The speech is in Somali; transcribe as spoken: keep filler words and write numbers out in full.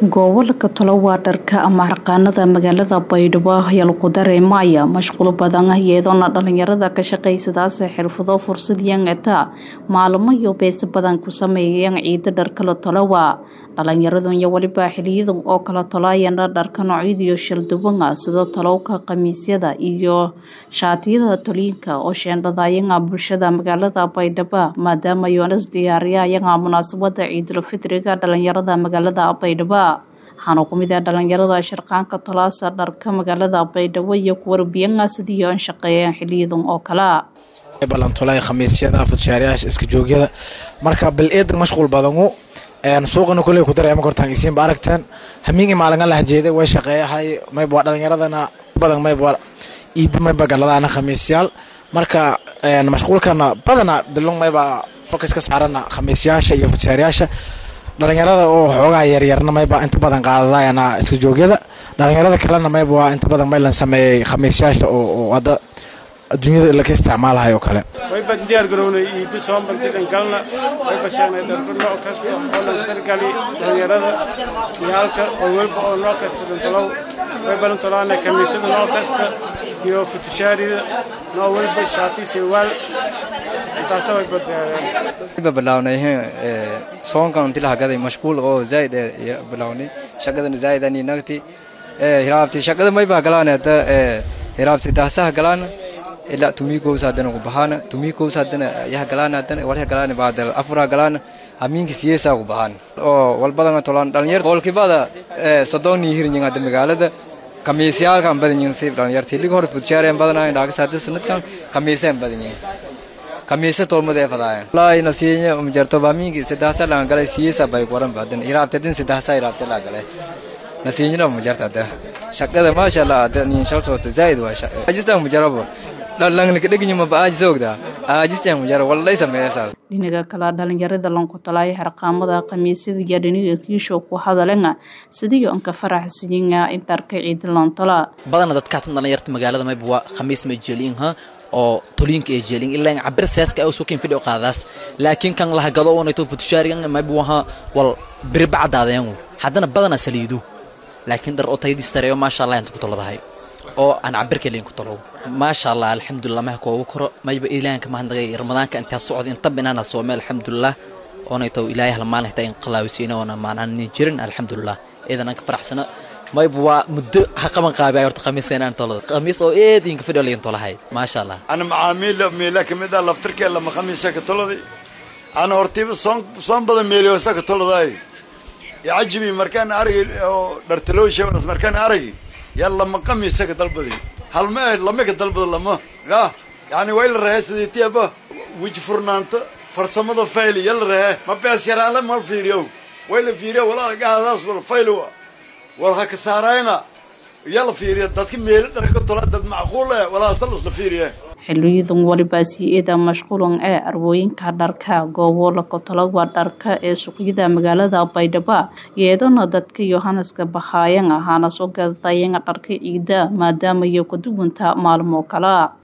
gobolka talo waa dharka ama harqaanada magaalada Baydhabo ayaa lagu dareemaya mashquul badan iyadoo dhalinyarada ka shaqeysadaas xirfado fursad yeelata maalmo iyo bees badan ku sameeyeen ciid dharka la talo waa dhalinyaradu iyo waliba xiliyada oo kala tolaayeen dharka noocyada shil duwan sida talowka qamiisyada iyo shaatiyada toliinka oo sheendadaayeen bulshada magaalada Baydhabo maadaama Yoonas diyaariyeen munaasabada ciidul fitriga dhalinyarada magaalada Baydhabo waxaana ku mid ah dhalinyarada shirqaanka tolaasa dharka magaalada Baydhabo iyo kuwa warbiyana sidii aan shaqeeyeen xiliyadan oo kala balan tolay khamiisyada afshaariyaasha iska joogyada marka bil eed mashquul badan een suuqana kulay ku dareemo kortaan isiin baaragtaan hamiingi maalinga la hajeeday way shaqeeyahay may baa dhalinyaradana badan may baa iid may bagalada khamiisyaal marka een mashquulkana badana bilon may baa focus ka saarana khamiisyaasha iyo afshaariyaasha dhalinyarada oo xoogaa yar yarna may baa inta badan qaadayana iska joogyada dhalinyarada kalena may baa inta badan may lan sameeyay khamiisyaasha oo wada adduunyada la ka isticmaalayo kale way bad diyaar garoonay iid soo bantigan galna way bashaanay dharka nooc kasta oo la targali dhalinyarada yaalka oo walba oo nooc kasta dantalow way balan tolaana khamiisyada nooc kasta iyo futushaarida nooc walba shaati siwaal taasoo badbaadeen بلاوني صون كان تلا هكذا مشغول أو زايد بلاوني شقدر زايد أني نقتي هرابتي شقدر ما يبغى قلنا تا هرابتي دهسة قلنا إلا توميكو سادنا وبهانا توميكو سادنا يا قلنا تنا ولا قلنا بعد الأفرا قلنا همين كسيسة وبهان أو والبدن طلعنا دانير قول كبادا صدقني هيرني عند مقالة كميسيال كم بدني نسيب دانير تيلي غور فتشارين بدنا إذا كسادة سنة كم كميسين بدني kamiisa tolmada fadaan la ina siinya um jarto baamiga sadasa la galay siisa bay qoran badan iraabtadin sadasa iraabta la galay nasiinya um jartada shaqada ma sha Allah tan insha Allah zaid wa sha ajista um jarabo la lang ka dhigni ma baaj soogda ajista um jarabo wallahi sameeysa dhinaga kala dhalinyarada lanku talaay harqaamada qamiisyada iyo dhiniga kiisho ku hadalena sidii aan ka faraxsanayn in dharka ciid lan tala badan dadka tan dhalinyarta magaalada may buu khamiis ma jeelin ha oo toliinka ee jeelin ilaa cabir saaska oo soo keen fidoo qaadaas laakiin kan la hagado oo intuu futushaarigan ma buuha wal bir bacdaadeen hadana badana saliidu laakiin dar oo taydiis tareeyo ma sha Allah inta ku toladahay oo aan cabir kaliin ku tolo ma sha Allah alxamdulillah ma ko koro mayba ilaanka ma handagay ramadaanka inta socod inta binaana soomeel alxamdulillah oo intuu ilaahay hal maalin taa in qalaawsiina oo maanan jirin alxamdulillah idan aan ka faraxsana ما يبغى مد حقا قابي أو تقميص هنا نطلع قميص أو إيه دين كفيديو اللي نطلع هاي ما شاء الله أنا معامل ميلك ميدا لفترك لما خميسة كطلع دي أنا أرتيب صن صن بدل ميليو سك طلع داي يعجبني مركان أري أو درتلو شيء بس مركان أري يلا ما خميسة كطلع دي هل ما لما كطلع بدل لما يا يعني ويل الرئيس دي تيابه وجه فرنانت فرسمة الفايل يلا الرئيس ما بيصير على ما فيريو ويل فيريو ولا قاعد أصبر فايلو والله كسارينا يلا فيريا dadka meel dharka tolad dad macquul ah wala asal isla fiiriye xilliyadan waliba siida mashquulan ee arbooyinka dharka gobolka talo waa dharka ee suuqyada magaalada Baydhabo iyadoo dadka Yohanaska baxayeen ahana soo gadayeen dharka ciida maadaama ay ku duwanta maalmo kala